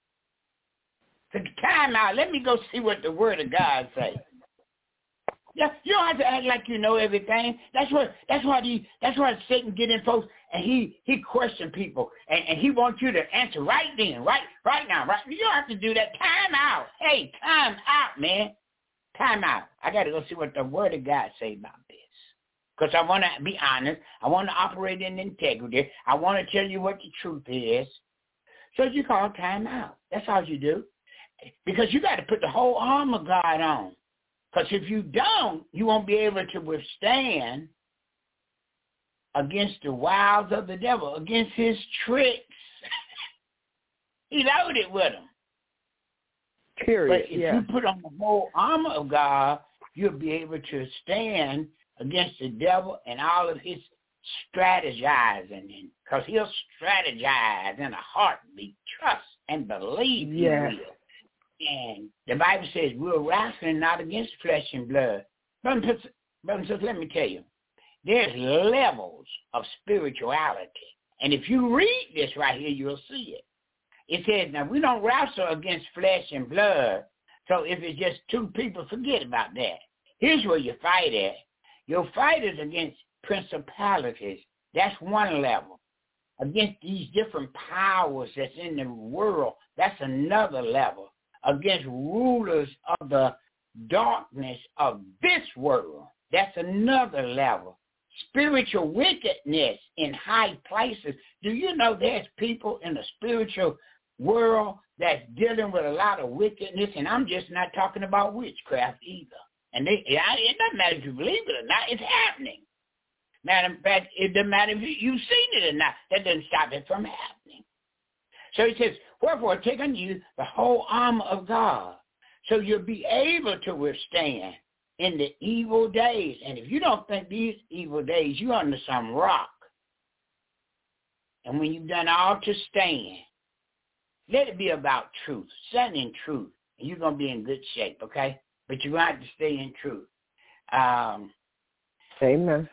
B: The time out. Let me go see what the Word of God says. Yeah, you don't have to act like you know everything. That's what. That's why the. That's why Satan get in folks and he he question people and, and he wants you to answer right then, right right now, right. You don't have to do that. Time out. Hey, time out, man. Time out. I got to go see what the Word of God say about this. Because I want to be honest. I want to operate in integrity. I want to tell you what the truth is. So you call time out. That's all you do. Because you got to put the whole armor of God on. Because if you don't, you won't be able to withstand against the wiles of the devil, against his tricks. He loaded with them.
C: Period.
B: But if
C: yeah.
B: you put on the whole armor of God, you'll be able to stand against the devil and all of his strategizing. Because he'll strategize in a heartbeat, trust and believe
C: yeah.
B: he will. And the Bible says we're wrestling not against flesh and blood. Brothers and sisters, let me tell you, there's levels of spirituality. And if you read this right here, you'll see it. It says, now, we don't wrestle against flesh and blood. So if it's just two people, forget about that. Here's where you fight at. Your fight is against principalities. That's one level. Against these different powers that's in the world, that's another level. Against rulers of the darkness of this world, that's another level. Spiritual wickedness in high places. Do you know there's people in the spiritual world that's dealing with a lot of wickedness? And I'm just not talking about witchcraft either. And they, it doesn't matter if you believe it or not. It's happening. Matter of fact, it doesn't matter if you've seen it or not. That doesn't stop it from happening. So he says, wherefore take on you the whole armor of God, so you'll be able to withstand in the evil days. And if you don't think these evil days, you're under some rock. And when you've done all to stand, let it be about truth, stand in truth, and you're going to be in good shape, okay? But you're going to have to stay in truth. Um,
C: Amen.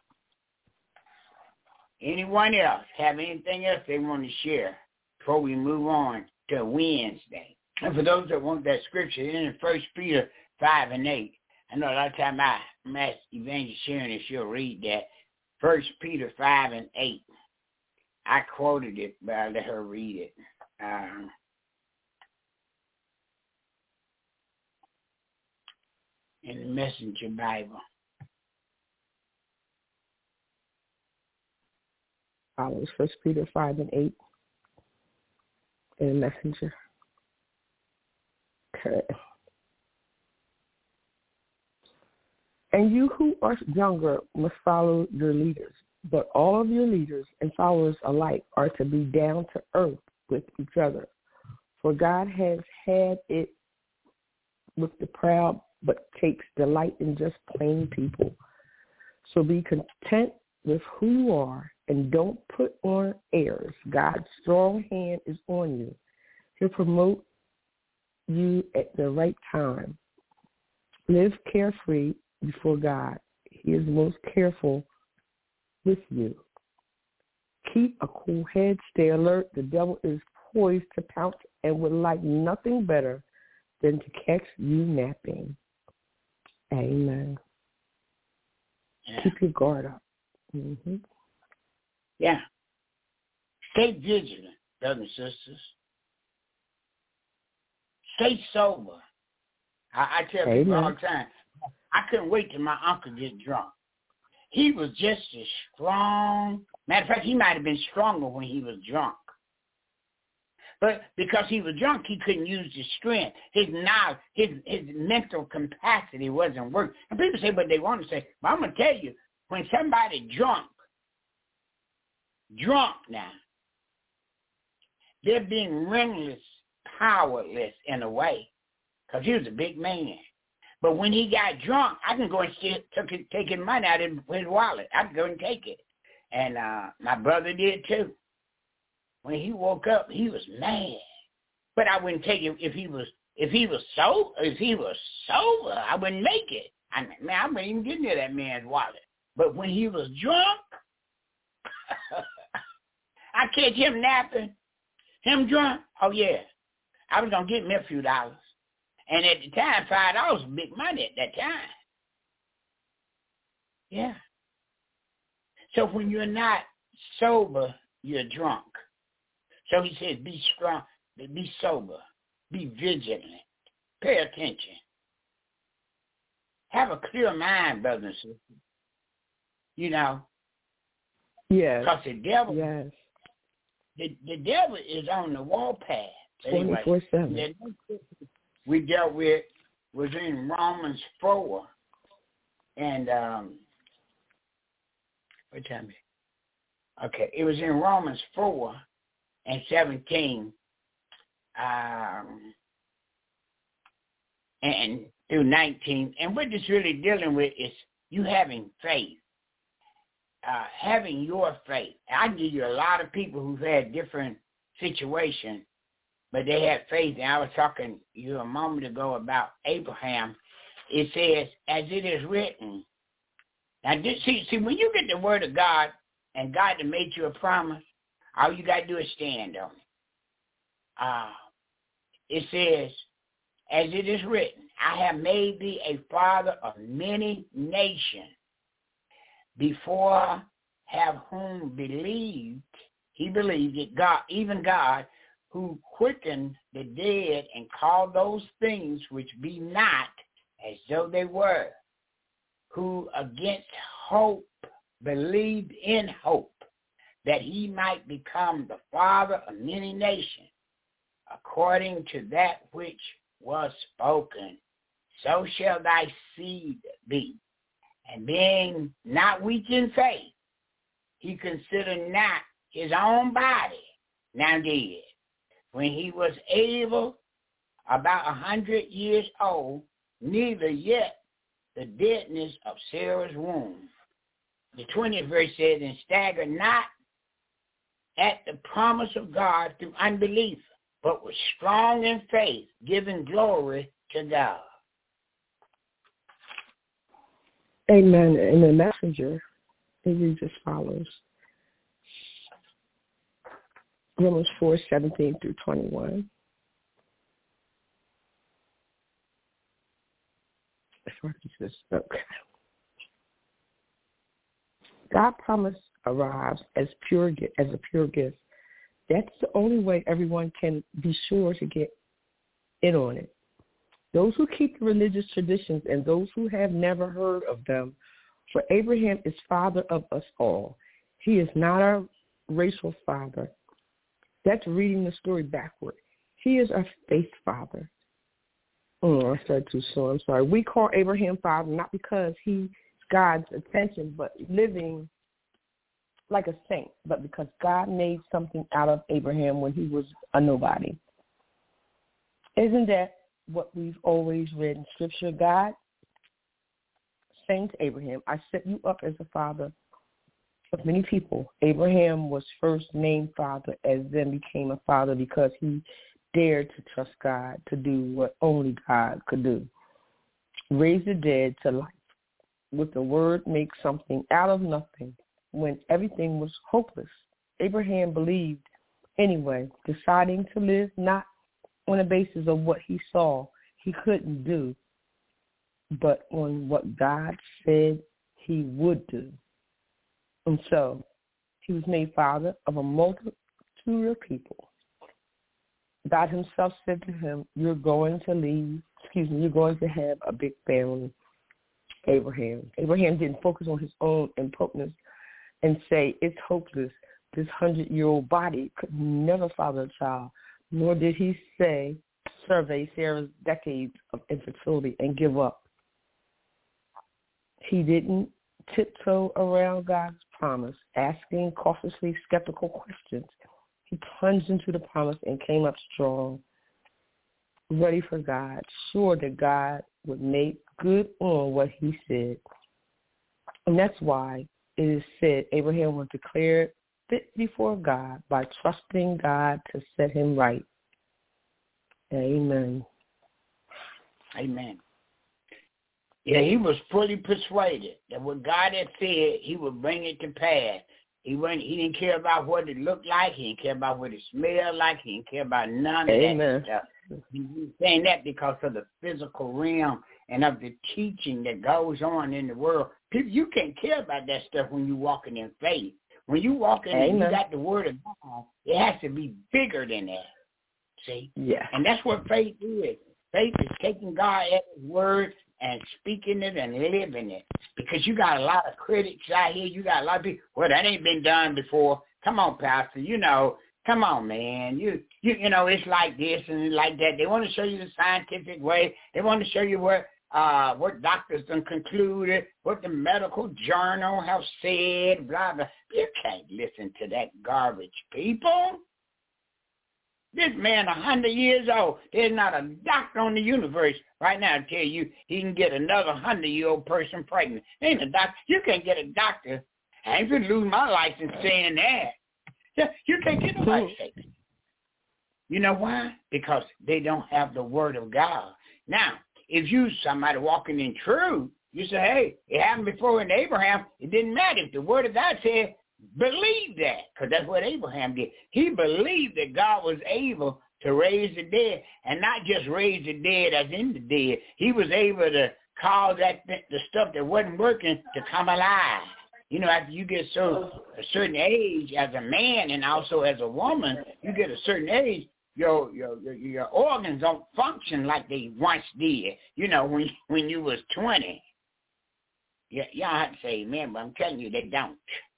B: Anyone else have anything else they want to share before we move on to Wednesday? And for those that want that scripture, in First Peter five and eight, I know a lot of time I ask Evangelist Sharon if she'll read that. First Peter five and eight. I quoted it, but I'll let her read it. Um, in the Messenger Bible.
C: Follows First Peter five and eight in the Messenger. Okay. And you who are younger must follow your leaders, but all of your leaders and followers alike are to be down to earth with each other. For God has had it with the proud, but takes delight in just plain people. So be content with who you are and don't put on airs. God's strong hand is on you. He'll promote you at the right time. Live carefree before God. He is most careful with you. Keep a cool head. Stay alert. The devil is poised to pounce and would like nothing better than to catch you napping. Amen.
B: Yeah.
C: Keep your guard up. Mm-hmm.
B: Yeah. Stay vigilant, brothers and sisters. Stay sober. I, I tell
C: Amen.
B: people all the time, I couldn't wait till my uncle get drunk. He was just as strong. Matter of fact, he might have been stronger when he was drunk. But because he was drunk, he couldn't use his strength. His knowledge, his, his mental capacity wasn't working. And people say what they want to say. But I'm going to tell you, when somebody drunk, drunk now, they're being ringless, powerless in a way, because he was a big man. But when he got drunk, I can go and steal, took, take his money out of his wallet. I can go and take it. And uh, my brother did too. When he woke up, he was mad. But I wouldn't take it if he was if he was sober. If he was sober, I wouldn't make it. I man, I wouldn't even get near that man's wallet. But when he was drunk, I catch him napping, him drunk. Oh yeah, I was gonna get me a few dollars. And at the time, five dollars was big money at that time. Yeah. So when you're not sober, you're drunk. So he says, be strong, be sober, be vigilant, pay attention. Have a clear mind, brothers and sisters. You know?
C: Yes.
B: Because the devil,
C: yes.
B: the, the devil is on the warpath.
C: twenty-four seven.
B: Anyway, we dealt with was in Romans four, and um, what time is it? Okay, it was in Romans four and seventeen, um, and through nineteen. And what it's really dealing with is you having faith, uh, having your faith. I can give you a lot of people who've had different situations, but they had faith. And I was talking to you a moment ago about Abraham. It says, as it is written. Now, this, see, see, when you get the word of God and God to make you a promise, all you got to do is stand on it. Uh, it says, as it is written, I have made thee a father of many nations, before have whom believed, he believed it, God, even God, who quickened the dead and called those things which be not as though they were, who against hope believed in hope, that he might become the father of many nations, according to that which was spoken, so shall thy seed be. And being not weak in faith, he considered not his own body now dead, when he was able, about a hundred years old, neither yet the deadness of Sarah's womb. The twentieth verse says, and stagger not at the promise of God through unbelief, but was strong in faith, giving glory to God.
C: Amen. And the messenger, it reads as follows. Romans four, seventeen through twenty-one. Okay. God promise arrives as pure as a pure gift. That's the only way everyone can be sure to get in on it. Those who keep the religious traditions and those who have never heard of them, for Abraham is father of us all. He is not our racial father. That's reading the story backward. He is our faith father. Oh, I said too soon. I'm sorry. We call Abraham father not because he's God's attention, but living like a saint, but because God made something out of Abraham when he was a nobody. Isn't that what we've always read in Scripture? God saying to Abraham, I set you up as a father of many people. Abraham was first named father, as then became a father because he dared to trust God to do what only God could do. Raise the dead to life. With the word, make something out of nothing. when everything was hopeless. Abraham believed anyway, deciding to live not on the basis of what he saw he couldn't do, but on what God said he would do. And so he was made father of a multitude of people. God himself said to him, you're going to leave, excuse me, you're going to have a big family, Abraham. Abraham didn't focus on his own impotence and say, it's hopeless. This hundred-year-old body could never father a child, nor did he say, survey Sarah's decades of infertility and give up. He didn't tiptoe around God's promise, asking cautiously skeptical questions. He plunged into the promise and came up strong, ready for God, sure that God would make good on what he said. And that's why it is said Abraham was declared fit before God by trusting God to set him right. Amen.
B: Amen. Yeah, he was fully persuaded that what God had said, he would bring it to pass. He went, he didn't care about what it looked like. He didn't care about what it smelled like. He didn't care about none of
C: Amen.
B: that stuff. He was saying that because of the physical realm and of the teaching that goes on in the world. People, you can't care about that stuff when you're walking in faith. When you walk in and you got the word of God, it has to be bigger than that. See?
C: Yeah.
B: And that's what faith is. Faith is taking God at his word and speaking it and living it. Because you got a lot of critics out here. You got a lot of people, well, that ain't been done before. Come on, Pastor. You know, come on, man. You, you, you know, it's like this and like that. They want to show you the scientific way. They want to show you what uh, what doctors have concluded, what the medical journal have said, blah, blah. You can't listen to that garbage, people. This man a hundred years old. There's not a doctor on the universe right now to tell you he can get another hundred-year-old person pregnant. Ain't a doctor. You can't get a doctor. I ain't gonna lose my license saying that. You can't get a license. You know why? Because they don't have the word of God. Now, if you somebody walking in truth, you say, hey, it happened before in Abraham. It didn't matter. If the word of God said, believe that, because that's what Abraham did. He believed that God was able to raise the dead, and not just raise the dead as in the dead. He was able to cause that the stuff that wasn't working to come alive. You know, after you get so a certain age as a man and also as a woman, you get a certain age, your your your, your organs don't function like they once did. You know, when when you was twenty. Yeah, y'all have to say amen, but I'm telling you, they don't.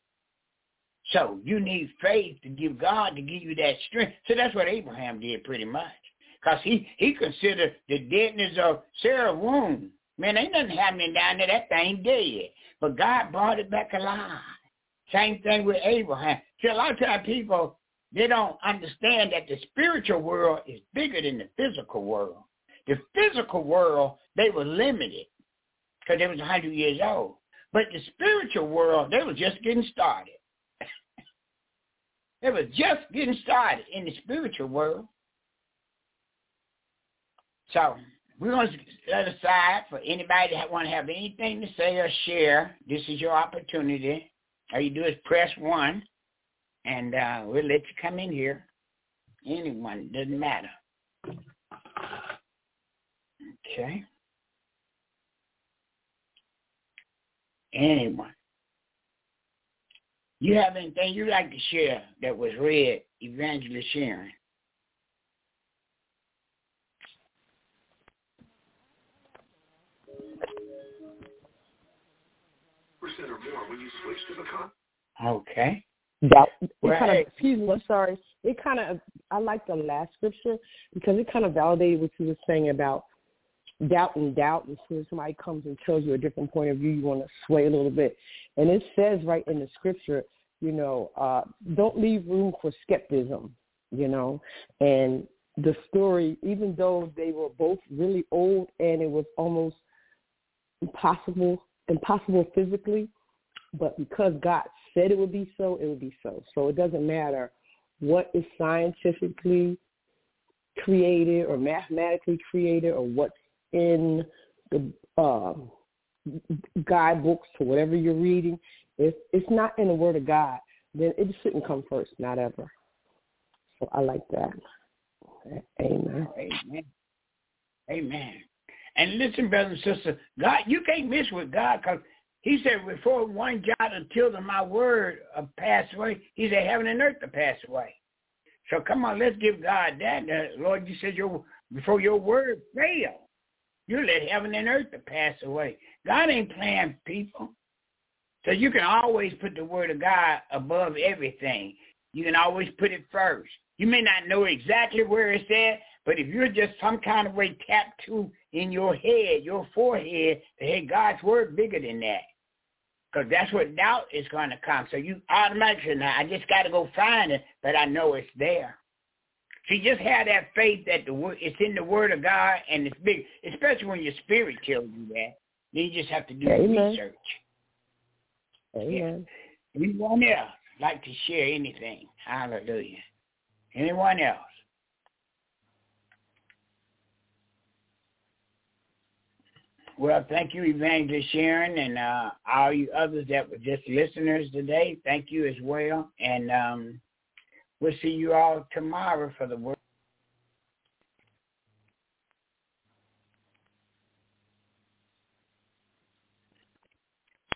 B: So you need faith to give God to give you that strength. So that's what Abraham did pretty much. Because he, he considered the deadness of Sarah's womb. Man, ain't nothing happening down there. That thing dead. But God brought it back alive. Same thing with Abraham. See, a lot of times people, they don't understand that the spiritual world is bigger than the physical world. The physical world, they were limited because they was one hundred years old. But the spiritual world, they were just getting started. They were just getting started in the spiritual world. So we're going to set aside for anybody that want to have anything to say or share. This is your opportunity. All you do is press one, and uh, we'll let you come in here. Anyone, doesn't matter. Okay. Anyone. You have anything you'd like to share that was read, Evangelist Sharon?
A: Percent or more when you switch to the con.
B: Okay.
C: Doubt. It
B: Well,
C: kind of,
B: hey.
C: excuse me, I'm sorry. It kind of, I like the last scripture because it kind of validated what you were saying about doubt and doubt. As soon as somebody comes and tells you a different point of view, you want to sway a little bit. And it says right in the scripture, you know, uh, don't leave room for skepticism, you know. And the story, even though they were both really old and it was almost impossible, impossible physically, but because God said it would be so, it would be so. So it doesn't matter what is scientifically created or mathematically created or what's in the uh, guidebooks to whatever you're reading. If it's not in the Word of God, then it shouldn't come first, not ever. So I like that. Amen.
B: Amen. Amen. And listen, brothers and sisters, God, you can't miss with God, because he said, before one jot or tittle of my word uh, pass away, he said, heaven and earth to pass away. So come on, let's give God that. Uh, Lord, you said your before your word fail, you let heaven and earth to pass away. God ain't playing, people. So you can always put the word of God above everything. You can always put it first. You may not know exactly where it's at, but if you're just some kind of way tapped to in your head, your forehead, that, hey, God's word bigger than that. Because that's what doubt is going to come. So you automatically, now, I just got to go find it, but I know it's there. So you just have that faith that the word, it's in the word of God, and it's big, especially when your spirit tells you that. Then you just have to do
C: Amen.
B: the research.
C: Amen.
B: Yeah. Anyone else like to share anything? Hallelujah. Anyone else? Well, thank you, Evangelist Sharon, and uh, all you others that were just listeners today. Thank you as well. And um, we'll see you all tomorrow for the word.